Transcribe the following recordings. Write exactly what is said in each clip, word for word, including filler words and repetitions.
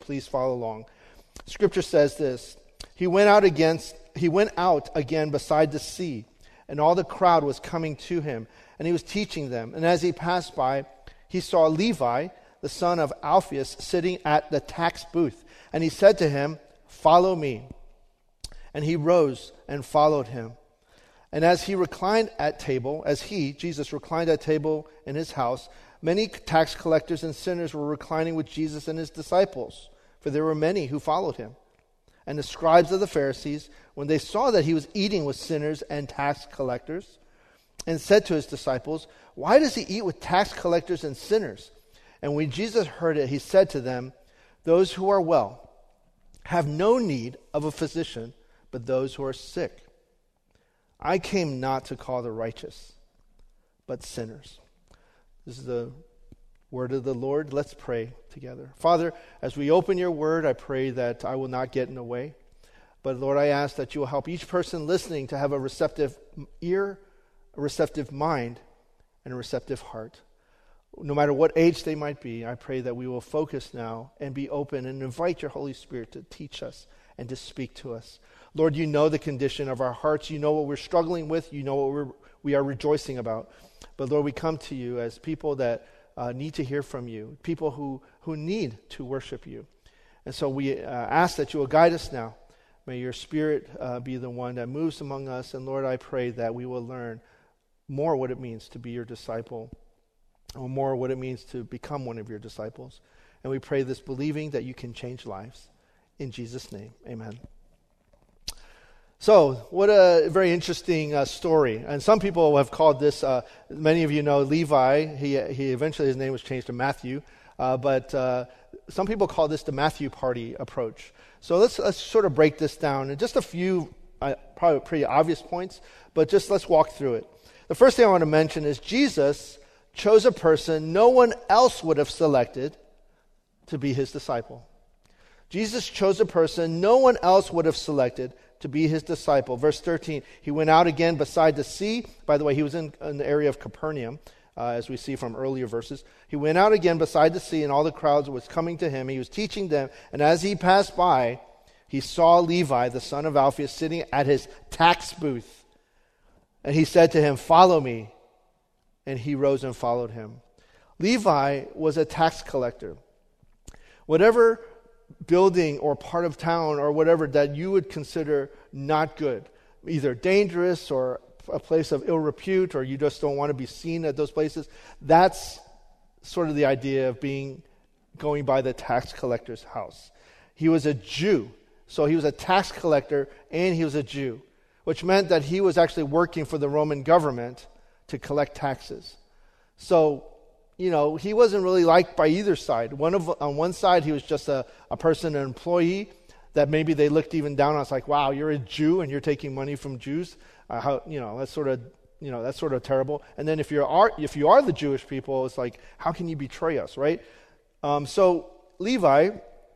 please follow along. Scripture says this, He went out against, he went out again beside the sea, and all the crowd was coming to him, and he was teaching them. And as he passed by, he saw Levi, the son of Alphaeus, sitting at the tax booth. And he said to him, "Follow me." And he rose and followed him. And as he reclined at table, as he, Jesus, reclined at table in his house, many tax collectors and sinners were reclining with Jesus and his disciples, for there were many who followed him. And the scribes of the Pharisees, when they saw that he was eating with sinners and tax collectors, and said to his disciples, "Why does he eat with tax collectors and sinners?" And when Jesus heard it, he said to them, "Those who are well have no need of a physician, but those who are sick. I came not to call the righteous, but sinners." This is the word of the Lord. Let's pray together. Father, as we open your word, I pray that I will not get in the way. But Lord, I ask that you will help each person listening to have a receptive ear, a receptive mind, and a receptive heart. No matter what age they might be, I pray that we will focus now and be open and invite your Holy Spirit to teach us and to speak to us. Lord, you know the condition of our hearts. You know what we're struggling with. You know what we're, we are rejoicing about. But Lord, we come to you as people that uh, need to hear from you, people who, who need to worship you. And so we uh, ask that you will guide us now. May your Spirit uh, be the one that moves among us. And Lord, I pray that we will learn more what it means to be your disciple, or more what it means to become one of your disciples. And we pray this believing that you can change lives. In Jesus' name, amen. So, what a very interesting uh, story. And some people have called this, uh, many of you know Levi. He he eventually, his name was changed to Matthew. Uh, but uh, some people call this the Matthew Party approach. So let's, let's sort of break this down in just a few, uh, probably pretty obvious points, but just let's walk through it. The first thing I want to mention is Jesus chose a person no one else would have selected to be his disciple. Jesus chose a person no one else would have selected to be his disciple. Verse thirteen, he went out again beside the sea. By the way, he was in, in the area of Capernaum, uh, as we see from earlier verses. He went out again beside the sea, and all the crowds was coming to him. He was teaching them, and as he passed by, he saw Levi, the son of Alphaeus, sitting at his tax booth. And he said to him, "Follow me." And he rose and followed him. Levi was a tax collector. Whatever building or part of town or whatever that you would consider not good, either dangerous or a place of ill repute, or you just don't want to be seen at those places, that's sort of the idea of being going by the tax collector's house. He was a Jew, so he was a tax collector and he was a Jew, which meant that he was actually working for the Roman government to collect taxes. So, you know, he wasn't really liked by either side. One of on one side, he was just a, a person, an employee, that maybe they looked even down on. It's like, wow, you're a Jew and you're taking money from Jews. Uh, how, you know, that's sort of, you know, that's sort of terrible. And then if you are if you are the Jewish people, it's like, how can you betray us, right? Um, so Levi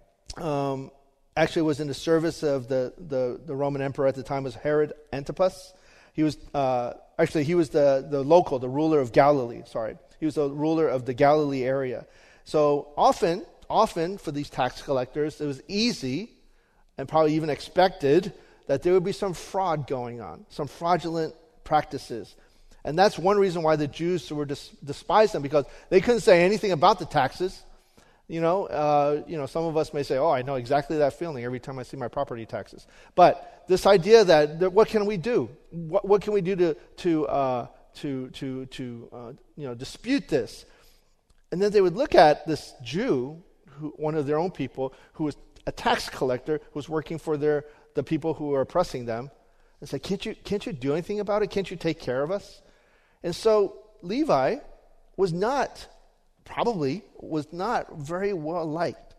um, actually was in the service of the, the the Roman emperor at the time, was Herod Antipas. He was uh, actually he was the the local, the ruler of Galilee. Sorry. He was the ruler of the Galilee area. So often, often for these tax collectors, it was easy and probably even expected that there would be some fraud going on, some fraudulent practices. And that's one reason why the Jews were dis- despised them, because they couldn't say anything about the taxes. You know, uh, you know, some of us may say, "Oh, I know exactly that feeling every time I see my property taxes." But this idea that, that what can we do? What, what can we do to to uh, to to to uh, you know dispute this? And then they would look at this Jew, who, one of their own people, who was a tax collector, who was working for their the people who were oppressing them, and say, "Can't you can't you do anything about it? Can't you take care of us?" And so Levi was not, probably was not very well liked.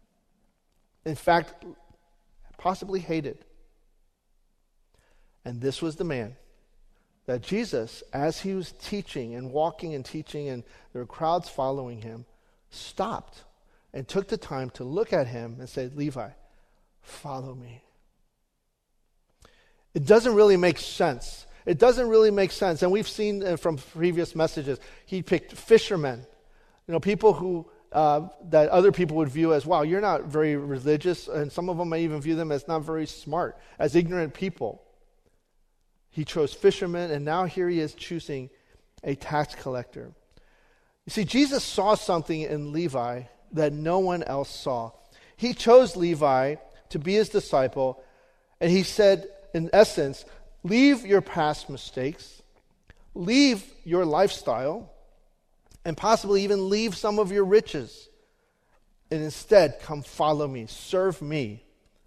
In fact, possibly hated. And this was the man that Jesus, as he was teaching and walking and teaching, and there were crowds following him, stopped and took the time to look at him and say, "Levi, follow me." It doesn't really make sense. It doesn't really make sense. And we've seen uh, from previous messages, he picked fishermen, you know, people who uh, that other people would view as, wow, you're not very religious, and some of them may even view them as not very smart, as ignorant people. He chose fishermen, and now here he is choosing a tax collector. You see, Jesus saw something in Levi that no one else saw. He chose Levi to be his disciple, and he said, in essence, leave your past mistakes, leave your lifestyle, and possibly even leave some of your riches, and instead come follow me, serve me.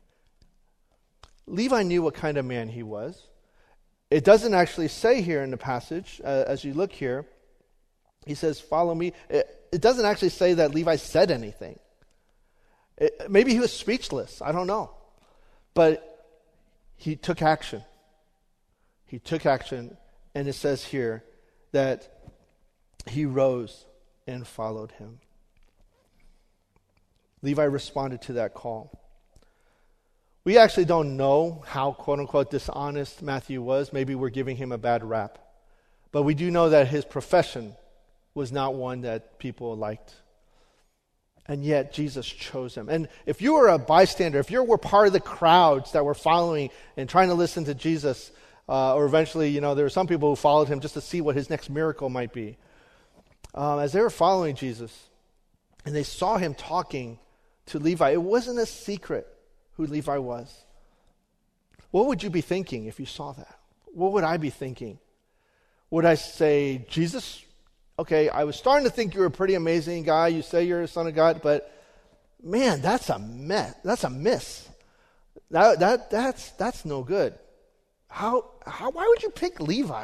Levi knew what kind of man he was. It doesn't actually say here in the passage, uh, as you look here, he says, follow me. It, it doesn't actually say that Levi said anything. It, maybe he was speechless. I don't know. But he took action. He took action, and it says here that he rose and followed him. Levi responded to that call. We actually don't know how, quote-unquote, dishonest Matthew was. Maybe we're giving him a bad rap. But we do know that his profession was not one that people liked. And yet, Jesus chose him. And if you were a bystander, if you were part of the crowds that were following and trying to listen to Jesus, uh, or eventually, you know, there were some people who followed him just to see what his next miracle might be. Um, as they were following Jesus, and they saw him talking to Levi, it wasn't a secret who Levi was. What would you be thinking if you saw that? What would I be thinking? Would I say, Jesus, okay, I was starting to think you were a pretty amazing guy. You say you're a son of God, but man, that's a mess. That's a miss. That that that's that's no good. How how why would you pick Levi?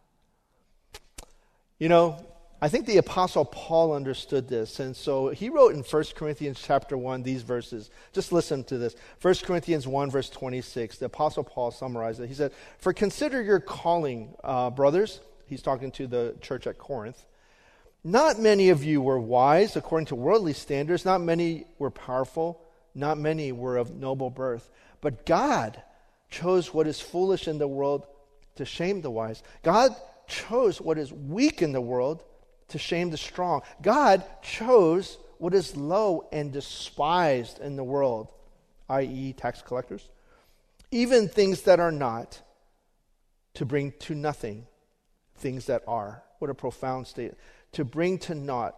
You know, I think the Apostle Paul understood this, and so he wrote in First Corinthians chapter one these verses. Just listen to this. First Corinthians one, verse twenty-six. The Apostle Paul summarized it. He said, "For consider your calling, uh, brothers." He's talking to the church at Corinth. "Not many of you were wise according to worldly standards. Not many were powerful. Not many were of noble birth. But God chose what is foolish in the world to shame the wise. God chose what is weak in the world to shame the strong. God chose what is low and despised in the world," that is tax collectors, "even things that are not, to bring to nothing things that are." What a profound statement. To bring to naught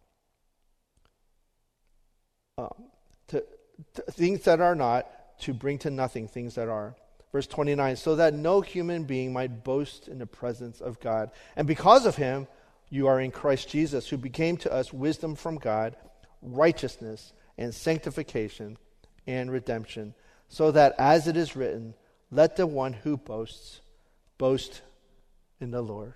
um, to, to things that are not, to bring to nothing things that are. Verse twenty-nine, "So that no human being might boast in the presence of God. And because of him, you are in Christ Jesus, who became to us wisdom from God, righteousness and sanctification and redemption, so that as it is written, let the one who boasts boast in the Lord."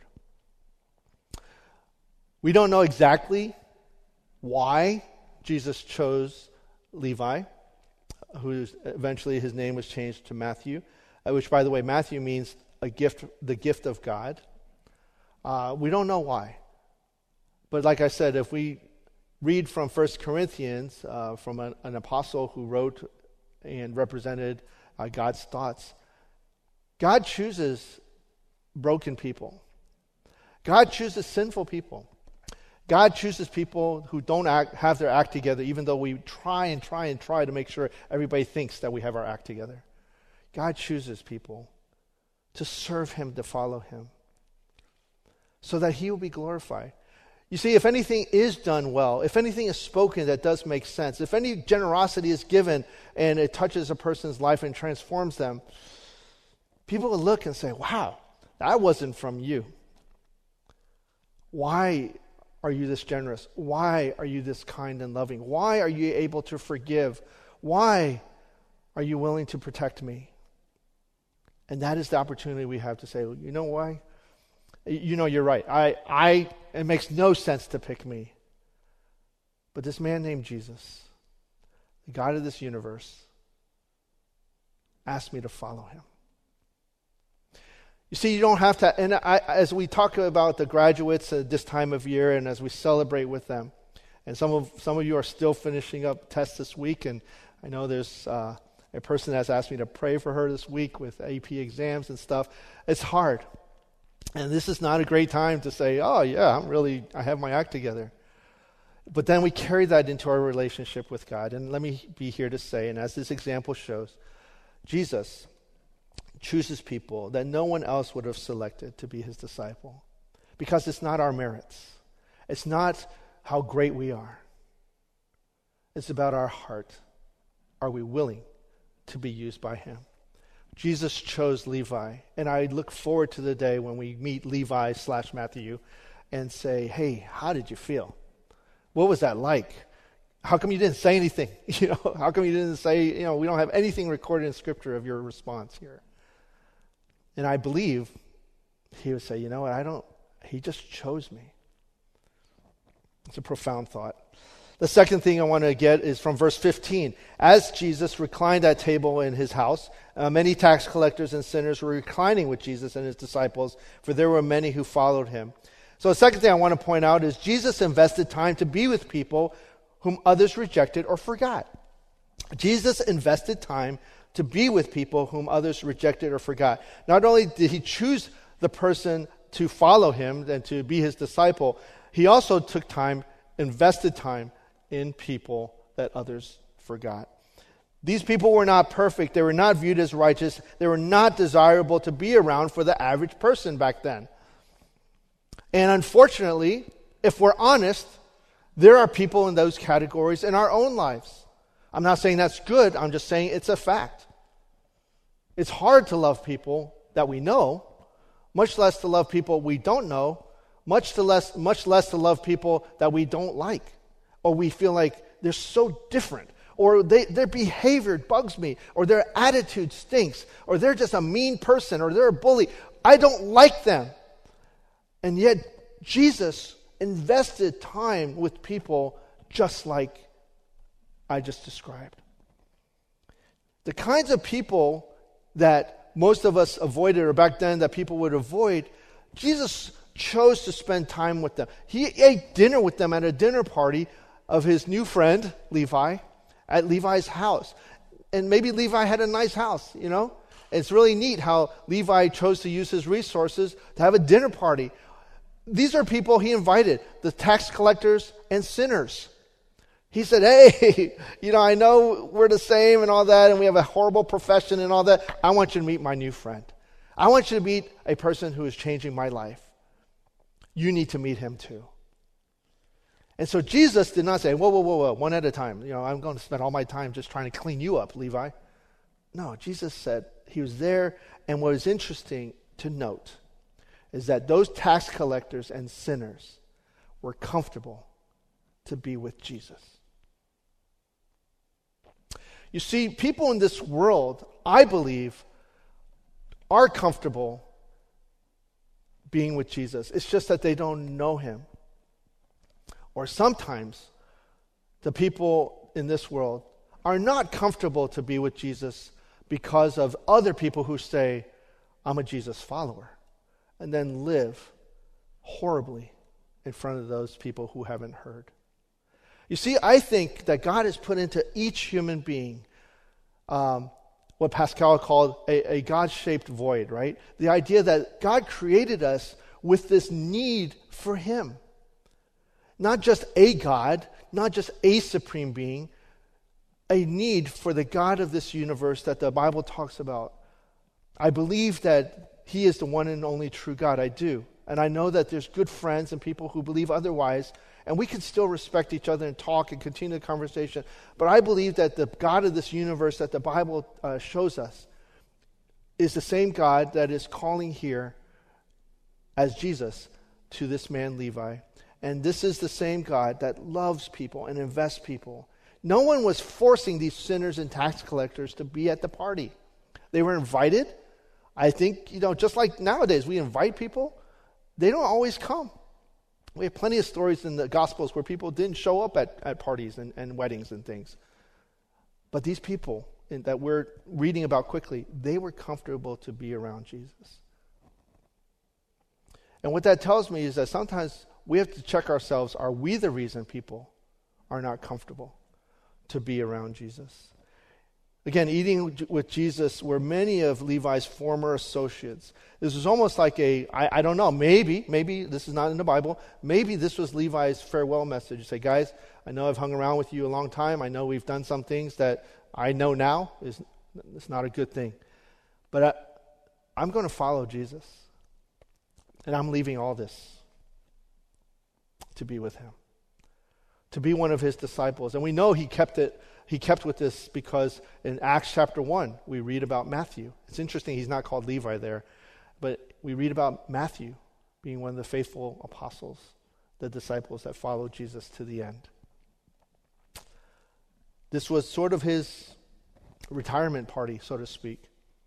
We don't know exactly why Jesus chose Levi, who eventually his name was changed to Matthew, uh, which, by the way, Matthew means a gift, the gift of God. Uh, we don't know why. But like I said, if we read from First Corinthians, uh, from an, an apostle who wrote and represented uh, God's thoughts, God chooses broken people. God chooses sinful people. God chooses people who don't act, have their act together, even though we try and try and try to make sure everybody thinks that we have our act together. God chooses people to serve him, to follow him, so that he will be glorified. You see, if anything is done well, if anything is spoken that does make sense, if any generosity is given and it touches a person's life and transforms them, people will look and say, wow, that wasn't from you. Why are you this generous? Why are you this kind and loving? Why are you able to forgive? Why are you willing to protect me? And that is the opportunity we have to say, you know why? You know, you're right. I, I, it makes no sense to pick me. But this man named Jesus, the God of this universe, asked me to follow him. You see, you don't have to, and I, as we talk about the graduates at this time of year and as we celebrate with them, and some of some of you are still finishing up tests this week, and I know there's uh, a person that's asked me to pray for her this week with A P exams and stuff. It's hard. And this is not a great time to say, oh yeah, I'm really, I have my act together. But then we carry that into our relationship with God. And let me be here to say, and as this example shows, Jesus chooses people that no one else would have selected to be his disciple. Because it's not our merits. It's not how great we are. It's about our heart. Are we willing to be used by him? Jesus chose Levi, and I look forward to the day when we meet Levi slash Matthew and say, hey, how did you feel? What was that like? How come you didn't say anything? You know, how come you didn't say, you know, we don't have anything recorded in Scripture of your response here? And I believe he would say, you know what, I don't, he just chose me. It's a profound thought. The second thing I want to get is from verse fifteen. As Jesus reclined at table in his house, uh, many tax collectors and sinners were reclining with Jesus and his disciples, for there were many who followed him. So the second thing I want to point out is Jesus invested time to be with people whom others rejected or forgot. Jesus invested time to be with people whom others rejected or forgot. Not only did he choose the person to follow him and to be his disciple, he also took time, invested time in people that others forgot. These people were not perfect. They were not viewed as righteous. They were not desirable to be around for the average person back then. And unfortunately, if we're honest, there are people in those categories in our own lives. I'm not saying that's good. I'm just saying it's a fact. It's hard to love people that we know, much less to love people we don't know, much to less, much less to love people that we don't like, or we feel like they're so different, or they, their behavior bugs me, or their attitude stinks, or they're just a mean person, or they're a bully. I don't like them. And yet, Jesus invested time with people just like I just described. The kinds of people that most of us avoided, or back then that people would avoid, Jesus chose to spend time with them. He ate dinner with them at a dinner party of his new friend, Levi, at Levi's house. And maybe Levi had a nice house, you know? It's really neat how Levi chose to use his resources to have a dinner party. These are people he invited, the tax collectors and sinners. He said, hey, you know, I know we're the same and all that, and we have a horrible profession and all that. I want you to meet my new friend. I want you to meet a person who is changing my life. You need to meet him too. And so Jesus did not say, whoa, whoa, whoa, whoa, one at a time. You know, I'm going to spend all my time just trying to clean you up, Levi. No, Jesus said he was there, and what is interesting to note is that those tax collectors and sinners were comfortable to be with Jesus. You see, people in this world, I believe, are comfortable being with Jesus. It's just that they don't know him. Or sometimes the people in this world are not comfortable to be with Jesus because of other people who say, I'm a Jesus follower, and then live horribly in front of those people who haven't heard. You see, I think that God has put into each human being um, what Pascal called a, a God-shaped void, right? The idea that God created us with this need for him. Not just a God, not just a supreme being, a need for the God of this universe that the Bible talks about. I believe that he is the one and only true God. I do. And I know that there's good friends and people who believe otherwise, and we can still respect each other and talk and continue the conversation. But I believe that the God of this universe that the Bible uh, shows us is the same God that is calling here as Jesus to this man Levi. And this is the same God that loves people and invests people. No one was forcing these sinners and tax collectors to be at the party. They were invited. I think, you know, just like nowadays, we invite people. They don't always come. We have plenty of stories in the Gospels where people didn't show up at, at parties and, and weddings and things. But these people in, that we're reading about quickly, they were comfortable to be around Jesus. And what that tells me is that sometimes we have to check ourselves. Are we the reason people are not comfortable to be around Jesus? Again, eating with Jesus were many of Levi's former associates. This was almost like a, I, I don't know, maybe, maybe this is not in the Bible, maybe this was Levi's farewell message. You say, guys, I know I've hung around with you a long time. I know we've done some things that I know now is it's not a good thing. But I, I'm going to follow Jesus. And I'm leaving all this to be with him, to be one of his disciples. And we know he kept it. He kept with this because in Acts chapter one, we read about Matthew. It's interesting he's not called Levi there, but we read about Matthew being one of the faithful apostles, the disciples that followed Jesus to the end. This was sort of his retirement party, so to speak.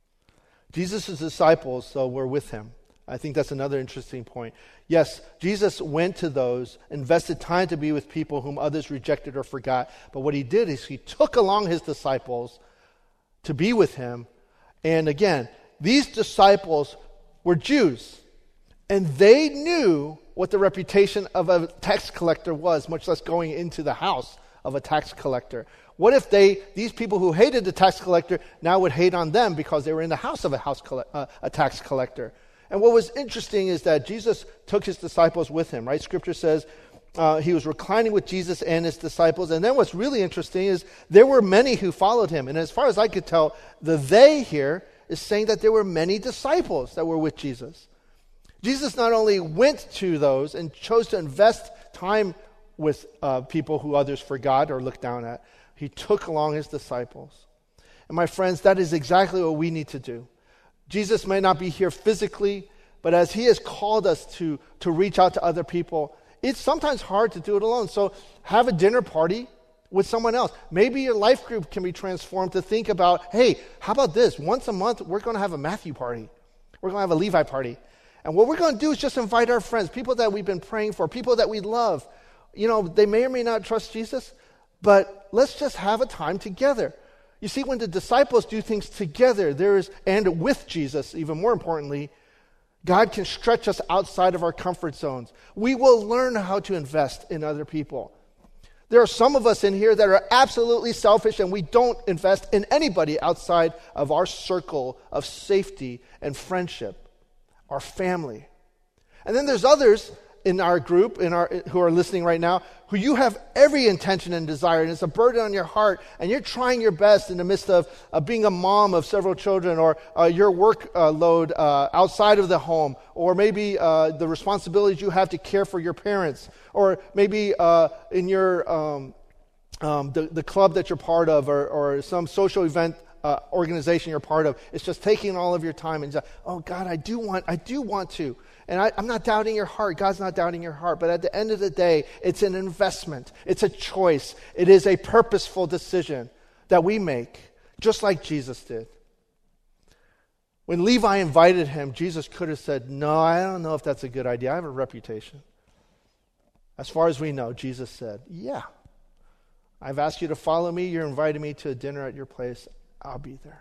Jesus' disciples, though, were with him. I think that's another interesting point. Yes, Jesus went to those, invested time to be with people whom others rejected or forgot. But what he did is he took along his disciples to be with him. And again, these disciples were Jews. And they knew what the reputation of a tax collector was, much less going into the house of a tax collector. What if they, these people who hated the tax collector now would hate on them because they were in the house of a, house coll- uh, a tax collector? And what was interesting is that Jesus took his disciples with him, right? Scripture says uh, he was reclining with Jesus and his disciples. And then what's really interesting is there were many who followed him. And as far as I could tell, the they here is saying that there were many disciples that were with Jesus. Jesus not only went to those and chose to invest time with uh, people who others forgot or looked down at, he took along his disciples. And my friends, that is exactly what we need to do. Jesus may not be here physically, but as he has called us to, to reach out to other people, it's sometimes hard to do it alone. So have a dinner party with someone else. Maybe your life group can be transformed to think about, hey, how about this? Once a month, we're going to have a Matthew party. We're going to have a Levi party. And what we're going to do is just invite our friends, people that we've been praying for, people that we love. You know, they may or may not trust Jesus, but let's just have a time together. You see, when the disciples do things together, there is, and with Jesus, even more importantly, God can stretch us outside of our comfort zones. We will learn how to invest in other people. There are some of us in here that are absolutely selfish, and we don't invest in anybody outside of our circle of safety and friendship, our family. And then there's others in our group, in our who are listening right now, who you have every intention and desire, and it's a burden on your heart, and you're trying your best in the midst of uh, being a mom of several children, or uh, your work uh, load uh, outside of the home, or maybe uh, the responsibilities you have to care for your parents, or maybe uh, in your um, um, the, the club that you're part of, or, or some social event uh, organization you're part of. It's just taking all of your time and just, oh God, I do want, I do want to. And I, I'm not doubting your heart. God's not doubting your heart. But at the end of the day, it's an investment. It's a choice. It is a purposeful decision that we make, just like Jesus did. When Levi invited him, Jesus could have said, no, I don't know if that's a good idea. I have a reputation. As far as we know, Jesus said, yeah, I've asked you to follow me. You're inviting me to a dinner at your place. I'll be there.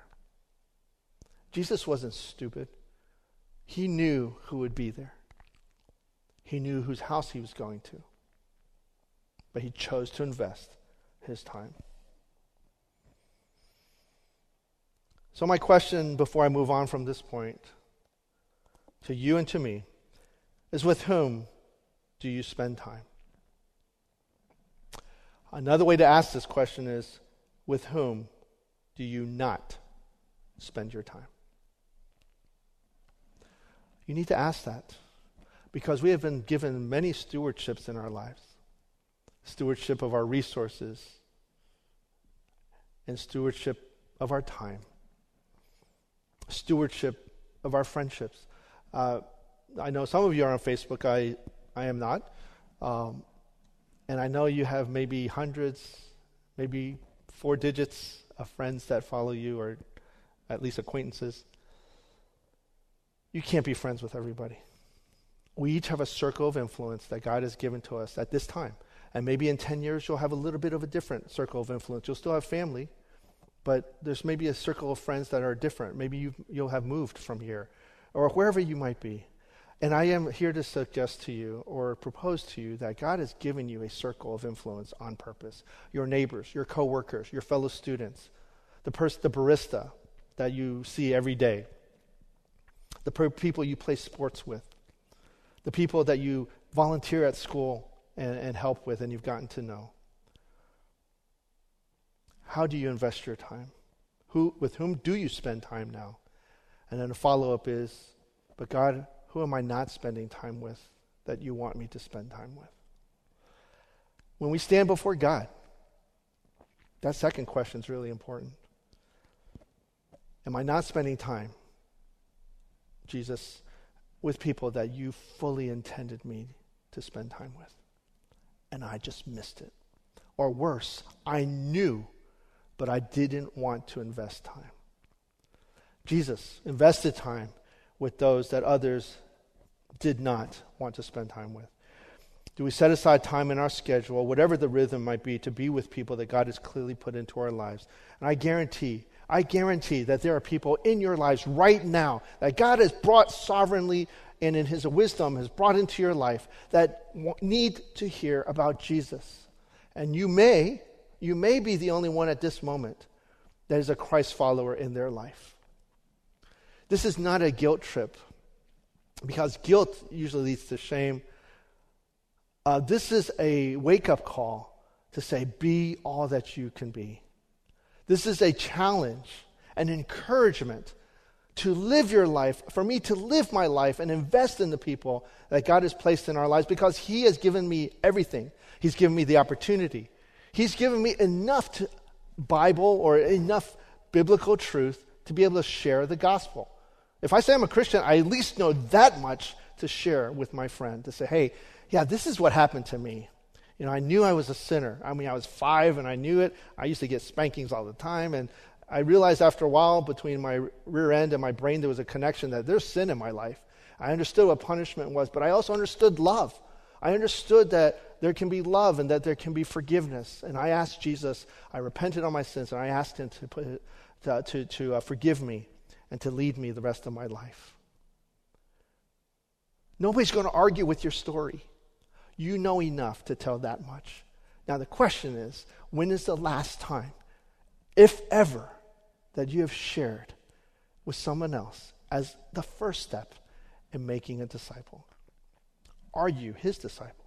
Jesus wasn't stupid. He knew who would be there. He knew whose house he was going to. But he chose to invest his time. So my question before I move on from this point to you and to me is, with whom do you spend time? Another way to ask this question is, with whom do you not spend your time? You need to ask that, because we have been given many stewardships in our lives. Stewardship of our resources and stewardship of our time. Stewardship of our friendships. Uh, I know some of you are on Facebook. I, I am not. Um, and I know you have maybe hundreds, maybe four digits of friends that follow you, or at least acquaintances. You can't be friends with everybody. We each have a circle of influence that God has given to us at this time. And maybe in ten years, you'll have a little bit of a different circle of influence. You'll still have family, but there's maybe a circle of friends that are different. Maybe you've, you'll have moved from here, or wherever you might be. And I am here to suggest to you, or propose to you, that God has given you a circle of influence on purpose. Your neighbors, your coworkers, your fellow students, the person, the barista that you see every day, the per- people you play sports with, the people that you volunteer at school and, and help with and you've gotten to know. How do you invest your time? Who, with whom do you spend time now? And then the follow-up is, but God, who am I not spending time with that you want me to spend time with? When we stand before God, that second question is really important. Am I not spending time, Jesus, with people that you fully intended me to spend time with? And I just missed it. Or worse, I knew, but I didn't want to invest time. Jesus invested time with those that others did not want to spend time with. Do we set aside time in our schedule, whatever the rhythm might be, to be with people that God has clearly put into our lives? And I guarantee, I guarantee that there are people in your lives right now that God has brought sovereignly and in his wisdom has brought into your life that need to hear about Jesus. And you may, you may be the only one at this moment that is a Christ follower in their life. This is not a guilt trip, because guilt usually leads to shame. Uh, this is a wake-up call to say, be all that you can be. This is a challenge, an encouragement to live your life, for me to live my life and invest in the people that God has placed in our lives, because he has given me everything. He's given me the opportunity. He's given me enough to Bible or enough biblical truth to be able to share the gospel. If I say I'm a Christian, I at least know that much to share with my friend, to say, hey, yeah, this is what happened to me. You know, I knew I was a sinner. I mean, I was five and I knew it. I used to get spankings all the time. And I realized after a while, between my rear end and my brain, there was a connection that there's sin in my life. I understood what punishment was, but I also understood love. I understood that there can be love and that there can be forgiveness. And I asked Jesus, I repented on my sins, and I asked him to put it, to, to, to uh, forgive me and to lead me the rest of my life. Nobody's going to argue with your story. You know enough to tell that much. Now the question is, when is the last time, if ever, that you have shared with someone else as the first step in making a disciple? Are you his disciple?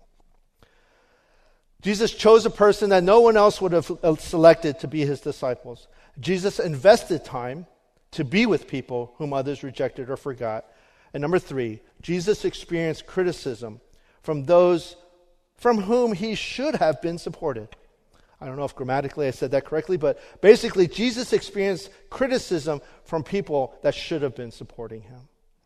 Jesus chose a person that no one else would have selected to be his disciples. Jesus invested time to be with people whom others rejected or forgot. And number three, Jesus experienced criticism from those from whom he should have been supported. I don't know if grammatically I said that correctly, but basically Jesus experienced criticism from people that should have been supporting him.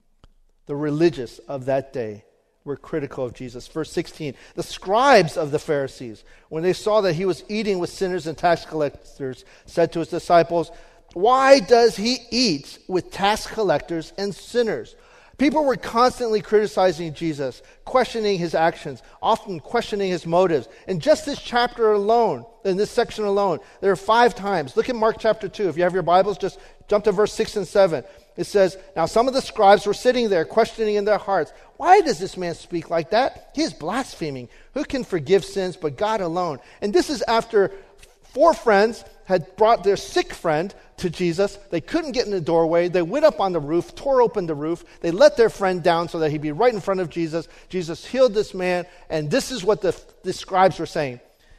The religious of that day were critical of Jesus. Verse sixteen, the scribes of the Pharisees, when they saw that he was eating with sinners and tax collectors, said to his disciples, why does he eat with tax collectors and sinners? People were constantly criticizing Jesus, questioning his actions, often questioning his motives. In just this chapter alone, in this section alone, there are five times. Look at Mark chapter two. If you have your Bibles, just jump to verse six and seven. It says, now some of the scribes were sitting there questioning in their hearts, why does this man speak like that? He is blaspheming. Who can forgive sins but God alone? And this is after four friends had brought their sick friend to Jesus. They couldn't get in the doorway. They went up on the roof, tore open the roof. They let their friend down so that he'd be right in front of Jesus. Jesus healed this man, and this is what the, the scribes were saying.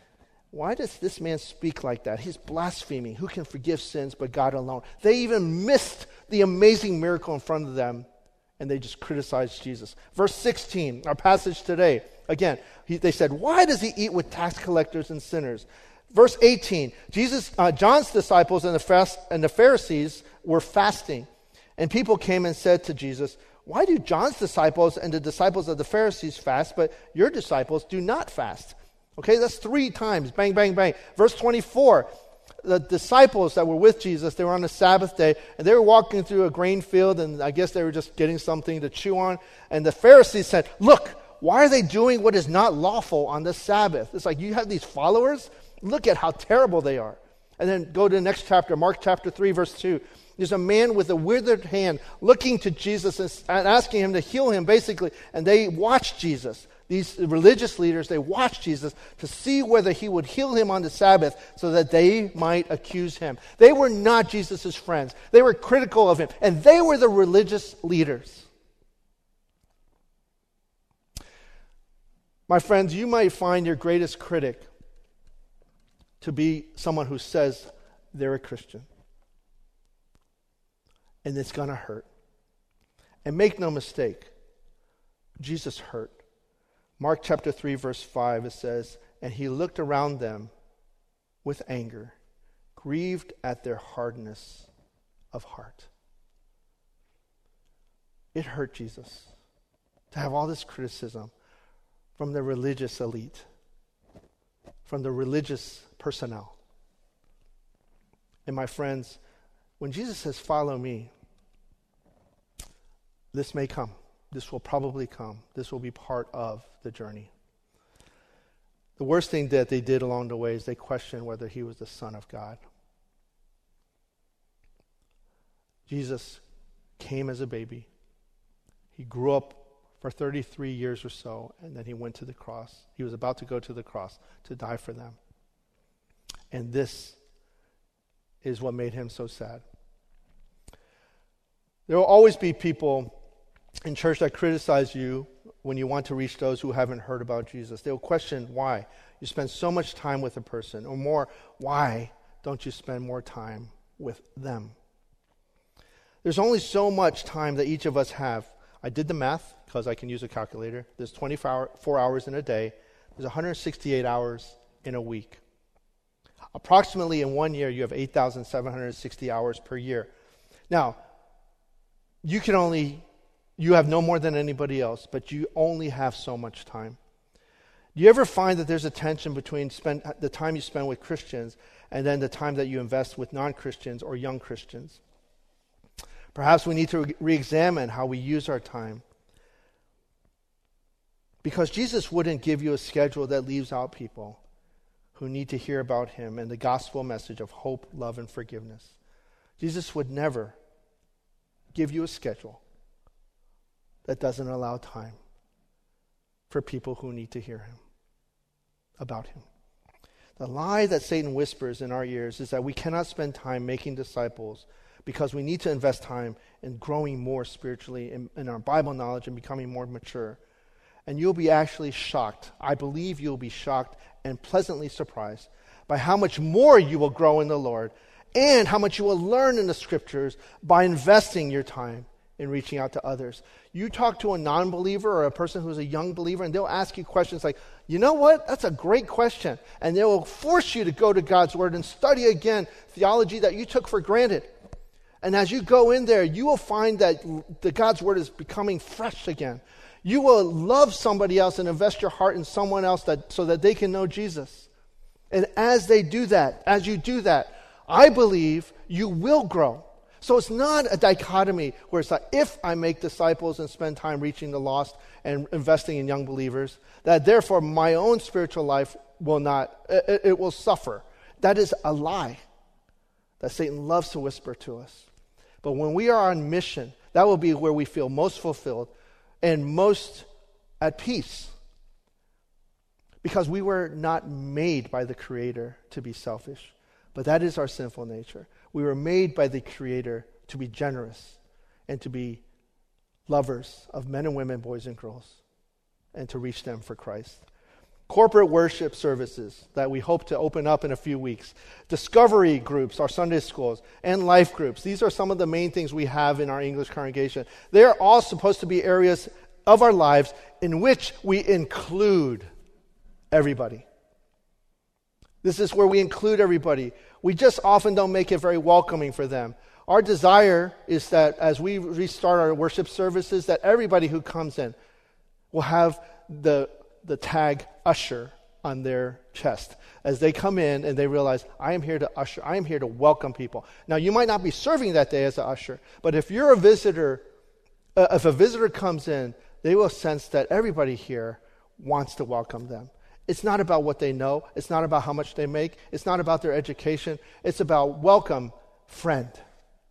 Why does this man speak like that? He's blaspheming. Who can forgive sins but God alone? They even missed the amazing miracle in front of them, and they just criticized Jesus. Verse sixteen, our passage today. Again, he, they said, why does he eat with tax collectors and sinners? Verse eighteen, Jesus, uh, John's disciples and the, fast, and the Pharisees were fasting. And people came and said to Jesus, why do John's disciples and the disciples of the Pharisees fast, but your disciples do not fast? Okay, that's three times. Bang, bang, bang. Verse twenty-four, the disciples that were with Jesus, they were on the Sabbath day, and they were walking through a grain field, and I guess they were just getting something to chew on. And the Pharisees said, look, why are they doing what is not lawful on the Sabbath? It's like, you have these followers? Look at how terrible they are. And then go to the next chapter, Mark chapter three, verse two. There's a man with a withered hand looking to Jesus and asking him to heal him, basically. And they watched Jesus These religious leaders, they watched Jesus to see whether he would heal him on the Sabbath so that they might accuse him. They were not Jesus' friends. They were critical of him, and they were the religious leaders. My friends, you might find your greatest critic to be someone who says they're a Christian. And it's going to hurt. And make no mistake, Jesus hurt. Mark chapter three, verse five, it says, "And he looked around them with anger, grieved at their hardness of heart." It hurt Jesus to have all this criticism from the religious elite, from the religious personnel. And my friends, when Jesus says, "Follow me," this may come. This will probably come. This will be part of the journey. The worst thing that they did along the way is they questioned whether he was the Son of God. Jesus came as a baby. He grew up for thirty-three years or so, and then he went to the cross. He was about to go to the cross to die for them. And this is what made him so sad. There will always be people in church that criticize you when you want to reach those who haven't heard about Jesus. They'll question why you spend so much time with a person, or more, why don't you spend more time with them? There's only so much time that each of us have. I did the math because I can use a calculator. There's twenty-four hours in a day. There's one hundred sixty-eight hours in a week. Approximately in one year, you have eight thousand seven hundred sixty hours per year. Now, you can only, you have no more than anybody else, but you only have so much time. Do you ever find that there's a tension between spend, the time you spend with Christians and then the time that you invest with non-Christians or young Christians? Perhaps we need to re- re-examine how we use our time. Because Jesus wouldn't give you a schedule that leaves out people who need to hear about him and the gospel message of hope, love, and forgiveness. Jesus would never give you a schedule that doesn't allow time for people who need to hear him, about him. The lie that Satan whispers in our ears is that we cannot spend time making disciples because we need to invest time in growing more spiritually in, in our Bible knowledge and becoming more mature. And you'll be actually shocked. I believe you'll be shocked and pleasantly surprised by how much more you will grow in the Lord and how much you will learn in the scriptures by investing your time in reaching out to others. You talk to a non-believer or a person who's a young believer, and they'll ask you questions like, you know what? That's a great question. And they will force you to go to God's Word and study again theology that you took for granted. And as you go in there, you will find that the God's Word is becoming fresh again. You will love somebody else and invest your heart in someone else that so that they can know Jesus. And as they do that, as you do that, I believe you will grow. So it's not a dichotomy where it's like, if I make disciples and spend time reaching the lost and investing in young believers, that therefore my own spiritual life will not, it, it will suffer. That is a lie that Satan loves to whisper to us. But when we are on mission, that will be where we feel most fulfilled and most at peace. Because we were not made by the Creator to be selfish. But that is our sinful nature. We were made by the Creator to be generous and to be lovers of men and women, boys and girls, and to reach them for Christ. Corporate worship services that we hope to open up in a few weeks. Discovery groups, our Sunday schools, and life groups. These are some of the main things we have in our English congregation. They are all supposed to be areas of our lives in which we include everybody. This is where we include everybody. We just often don't make it very welcoming for them. Our desire is that as we restart our worship services, that everybody who comes in will have the, the tag usher on their chest. As they come in and they realize, I am here to usher, I am here to welcome people. Now, you might not be serving that day as an usher, but if you're a visitor, uh, if a visitor comes in, they will sense that everybody here wants to welcome them. It's not about what they know. It's not about how much they make. It's not about their education. It's about, welcome, friend.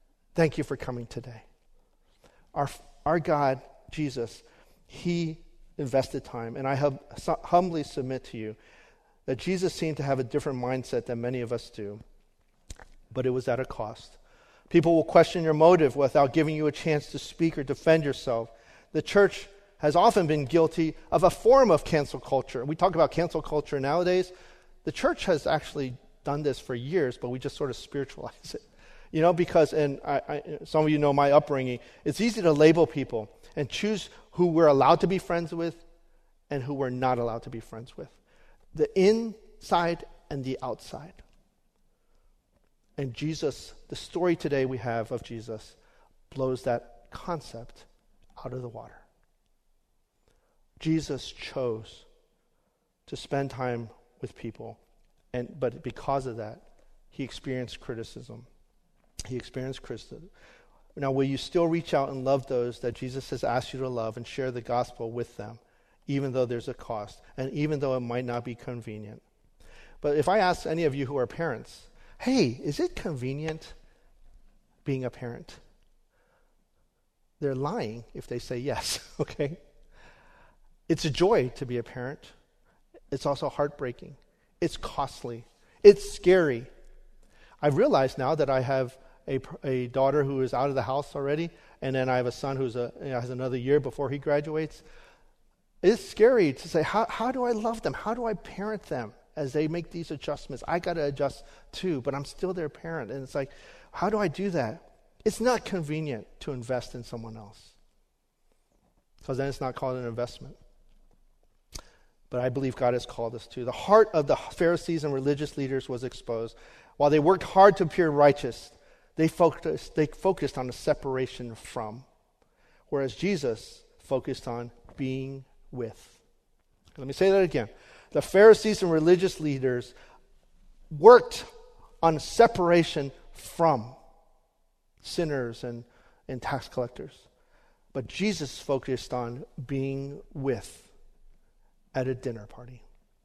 Thank you for coming today. Our, our God, Jesus, He invested time, and I hum- humbly submit to you that Jesus seemed to have a different mindset than many of us do, but it was at a cost. People will question your motive without giving you a chance to speak or defend yourself. The church has often been guilty of a form of cancel culture. We talk about cancel culture nowadays. The church has actually done this for years, but we just sort of spiritualize it. You know, because, and I, I, some of you know my upbringing, it's easy to label people and choose who we're allowed to be friends with and who we're not allowed to be friends with. The inside and the outside. And Jesus, the story today we have of Jesus, blows that concept out of the water. Jesus chose to spend time with people, and but because of that, he experienced criticism. He experienced criticism. Now, will you still reach out and love those that Jesus has asked you to love and share the gospel with them, even though there's a cost, and even though it might not be convenient? But if I ask any of you who are parents, hey, is it convenient being a parent? They're lying if they say yes, okay? It's a joy to be a parent. It's also heartbreaking. It's costly. It's scary. I've realized now that I have a, a daughter who is out of the house already, and then I have a son who's a, you know, has another year before he graduates. It's scary to say, how, how do I love them? How do I parent them as they make these adjustments? I got to adjust too, but I'm still their parent. And it's like, how do I do that? It's not convenient to invest in someone else, because then it's not called an investment. But I believe God has called us to. The heart of the Pharisees and religious leaders was exposed. While they worked hard to appear righteous, they focused, they focused on a separation from, whereas Jesus focused on being with. Let me say that again. The Pharisees and religious leaders worked on separation from sinners and, and tax collectors. But Jesus focused on being with at a dinner party.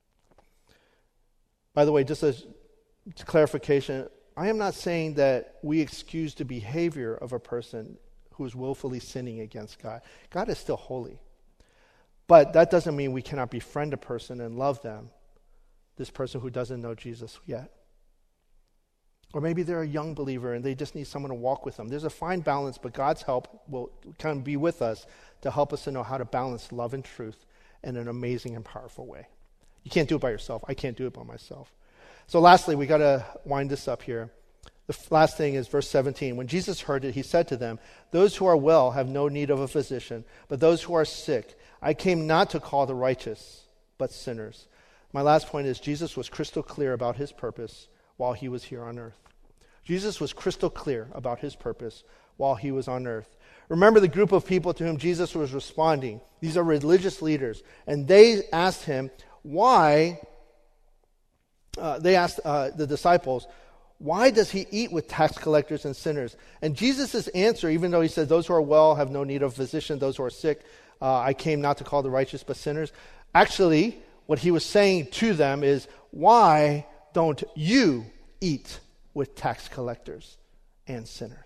By the way, just as clarification, I am not saying that we excuse the behavior of a person who is willfully sinning against God. God is still holy. But that doesn't mean we cannot befriend a person and love them, this person who doesn't know Jesus yet. Or maybe they're a young believer and they just need someone to walk with them. There's a fine balance, but God's help will kind of be with us to help us to know how to balance love and truth in an amazing and powerful way. You can't do it by yourself. I can't do it by myself. So lastly, we got to wind this up here. The f- last thing is verse seventeen. When Jesus heard it, he said to them, "Those who are well have no need of a physician, but those who are sick. I came not to call the righteous, but sinners." My last point is Jesus was crystal clear about his purpose while he was here on earth. Jesus was crystal clear about his purpose while he was on earth. Remember the group of people to whom Jesus was responding. These are religious leaders. And they asked him, why, uh, they asked uh, the disciples, why does he eat with tax collectors and sinners? And Jesus' answer, even though he said, those who are well have no need of physician, those who are sick, uh, I came not to call the righteous but sinners. Actually, what he was saying to them is, why don't you eat with tax collectors and sinners?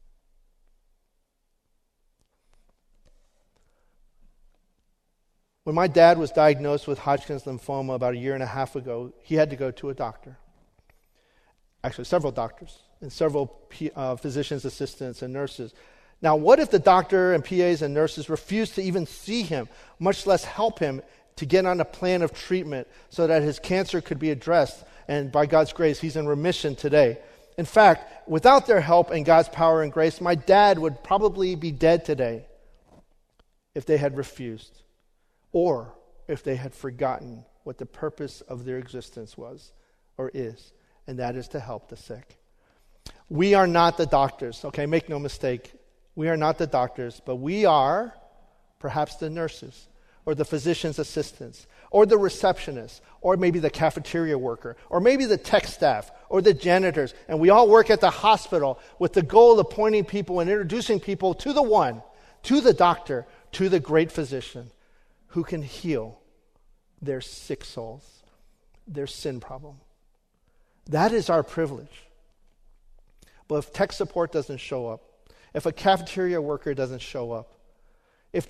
When my dad was diagnosed with Hodgkin's lymphoma about a year and a half ago, he had to go to a doctor. Actually, several doctors and several P, uh, physician's assistants and nurses. Now, what if the doctor and P As and nurses refused to even see him, much less help him to get on a plan of treatment so that his cancer could be addressed? And by God's grace, he's in remission today. In fact, without their help and God's power and grace, my dad would probably be dead today if they had refused, or if they had forgotten what the purpose of their existence was or is, and that is to help the sick. We are not the doctors, okay? Make no mistake. We are not the doctors, but we are perhaps the nurses or the physician's assistants or the receptionists or maybe the cafeteria worker or maybe the tech staff or the janitors. And we all work at the hospital with the goal of pointing people and introducing people to the one, to the doctor, to the great physician who can heal their sick souls, their sin problem. That is our privilege. But if tech support doesn't show up, if a cafeteria worker doesn't show up, if the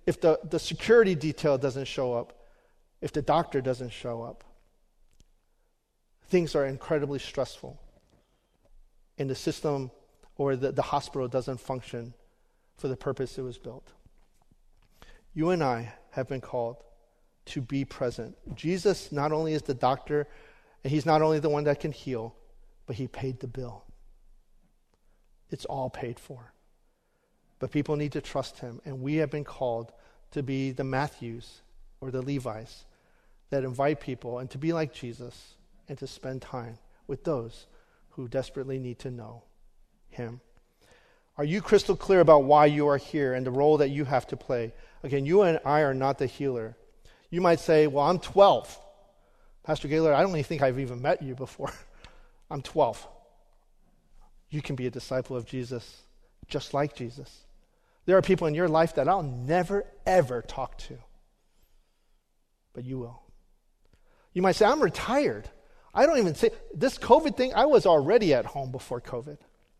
if the, the security detail doesn't show up, if the doctor doesn't show up, things are incredibly stressful. And the system or the, the hospital doesn't function for the purpose it was built. You and I have been called to be present. Jesus not only is the doctor, and he's not only the one that can heal, but he paid the bill. It's all paid for. But people need to trust him, and we have been called to be the Matthews or the Levi's that invite people and to be like Jesus and to spend time with those who desperately need to know him. Are you crystal clear about why you are here and the role that you have to play? Again, you and I are not the healer. You might say, well, I'm twelve. Pastor Gaylord, I don't even think I've even met you before. I'm twelve. You can be a disciple of Jesus just like Jesus. There are people in your life that I'll never, ever talk to. But you will. You might say, I'm retired. I don't even say, this COVID thing, I was already at home before COVID.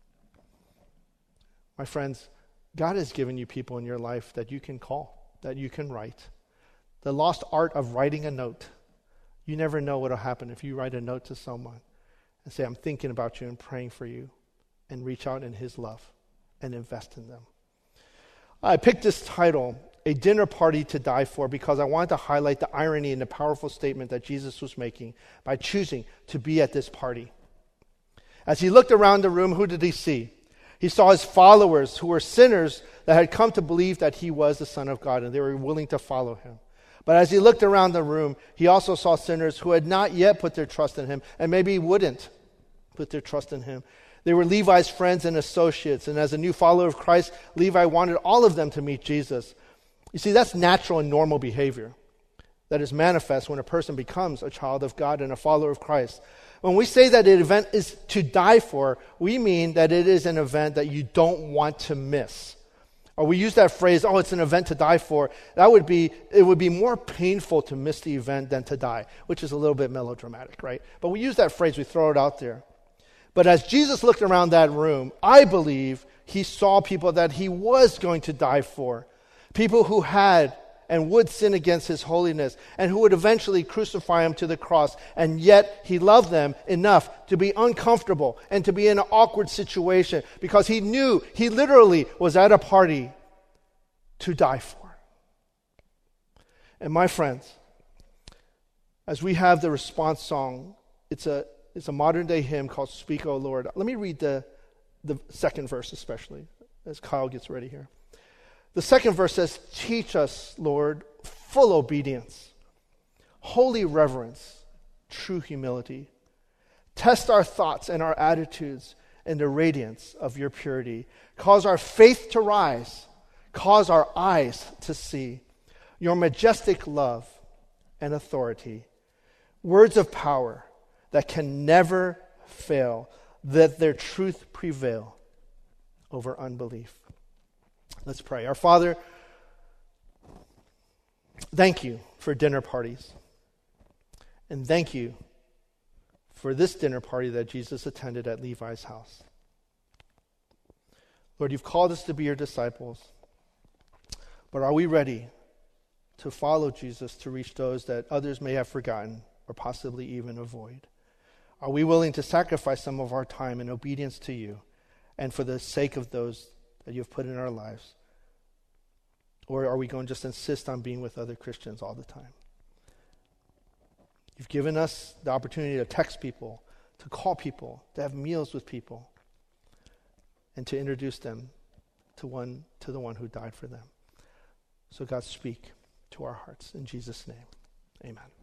My friends, God has given you people in your life that you can call, that you can write. The lost art of writing a note. You never know what will happen if you write a note to someone and say, I'm thinking about you and praying for you, and reach out in his love and invest in them. I picked this title, A Dinner Party to Die For, because I wanted to highlight the irony and the powerful statement that Jesus was making by choosing to be at this party. As he looked around the room, who did he see? He saw his followers who were sinners that had come to believe that he was the Son of God, and they were willing to follow him. But as he looked around the room, he also saw sinners who had not yet put their trust in him, and maybe wouldn't put their trust in him. They were Levi's friends and associates, and as a new follower of Christ, Levi wanted all of them to meet Jesus. You see, that's natural and normal behavior that is manifest when a person becomes a child of God and a follower of Christ. When we say that an event is to die for, we mean that it is an event that you don't want to miss. Or we use that phrase, oh, it's an event to die for. That would be, it would be more painful to miss the event than to die, which is a little bit melodramatic, right? But we use that phrase, we throw it out there. But as Jesus looked around that room, I believe he saw people that he was going to die for. People who had and would sin against his holiness, and who would eventually crucify him to the cross. And yet he loved them enough to be uncomfortable and to be in an awkward situation, because he knew he literally was at a party to die for. And my friends, as we have the response song, it's a It's a modern-day hymn called Speak, O Lord. Let me read the, the second verse especially, as Kyle gets ready here. The second verse says, teach us, Lord, full obedience, holy reverence, true humility. Test our thoughts and our attitudes in the radiance of your purity. Cause our faith to rise. Cause our eyes to see your majestic love and authority. Words of power that can never fail, that their truth prevail over unbelief. Let's pray. Our Father, thank you for dinner parties. And thank you for this dinner party that Jesus attended at Levi's house. Lord, you've called us to be your disciples. But are we ready to follow Jesus to reach those that others may have forgotten or possibly even avoid? Are we willing to sacrifice some of our time in obedience to you and for the sake of those that you've put in our lives? Or are we going to just insist on being with other Christians all the time? You've given us the opportunity to text people, to call people, to have meals with people, and to introduce them to one to the one who died for them. So God, speak to our hearts. In Jesus' name, amen.